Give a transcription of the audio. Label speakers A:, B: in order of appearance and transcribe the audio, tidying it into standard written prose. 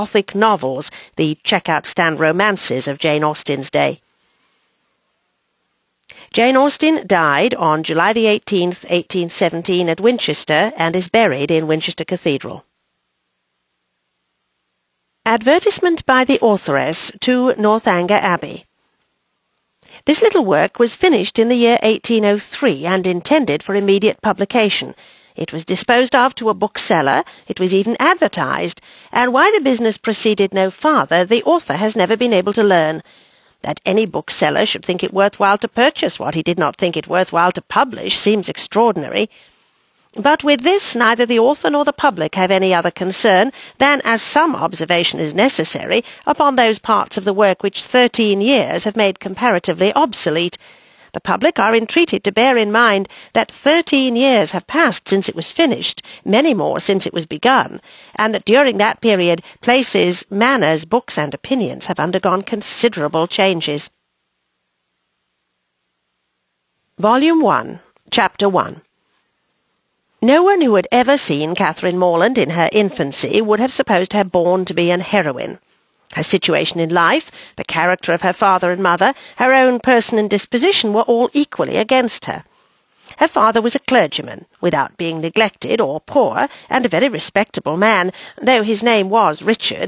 A: Gothic novels, the check-out-stand romances of Jane Austen's day. Jane Austen died on July the 18th, 1817 at Winchester and is buried in Winchester Cathedral. Advertisement by the authoress to Northanger Abbey. This little work was finished in the year 1803 and intended for immediate publication. It was disposed of to a bookseller, it was even advertised, and why the business proceeded no farther the author has never been able to learn. That any bookseller should think it worthwhile to purchase what he did not think it worthwhile to publish seems extraordinary. But with this neither the author nor the public have any other concern than, as some observation is necessary, upon those parts of the work which 13 years have made comparatively obsolete. The public are entreated to bear in mind that 13 years have passed since it was finished, many more since it was begun, and that during that period places, manners, books, and opinions have undergone considerable changes. Volume 1, Chapter 1. No one who had ever seen Catherine Morland in her infancy would have supposed her born to be an heroine. Her situation in life, the character of her father and mother, her own person and disposition were all equally against her. Her father was a clergyman, without being neglected or poor, and a very respectable man, though his name was Richard,